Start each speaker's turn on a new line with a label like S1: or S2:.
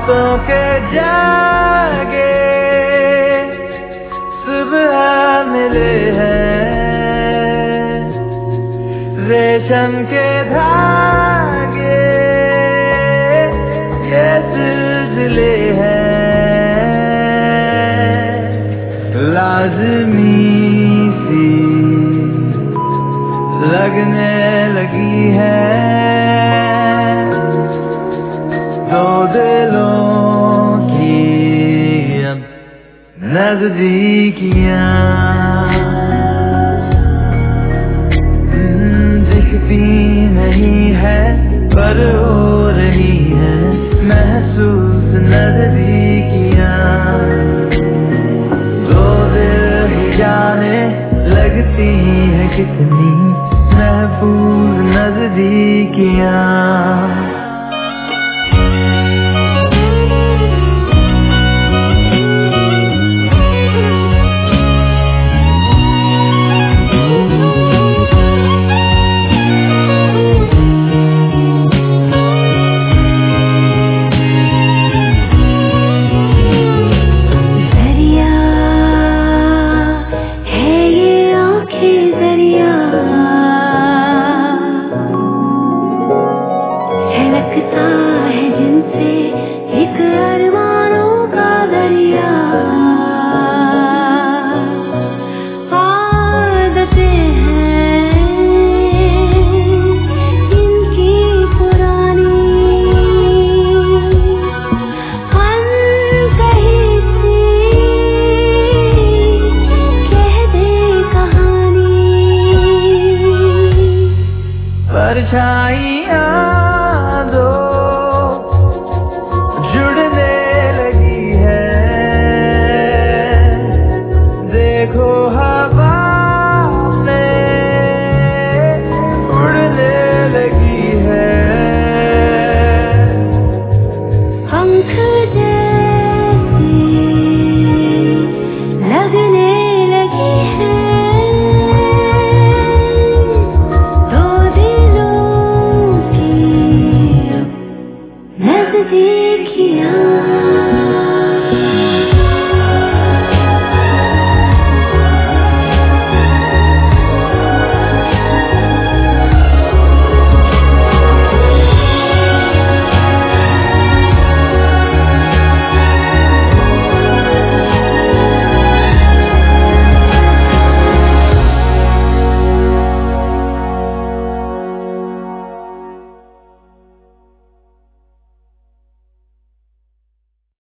S1: रातों के जागे सुबह मिले हैं, रेशम के धागे ये सिलसिले हैं, लाज़मी सी लगने लगी है दो दिलों की अब नज़दीकियाँ। दिखती नहीं है पर हो रही है महसूस नज़दीकियाँ। दो दिल ही जाने लगती है कितनी महफूज नज़दीकियाँ।
S2: लगता है जिनसे एक अरमानों का दरिया, आदतें हैं इनकी पुरानी, अनकही सी कह दे कहानी।
S1: परछाइयाँ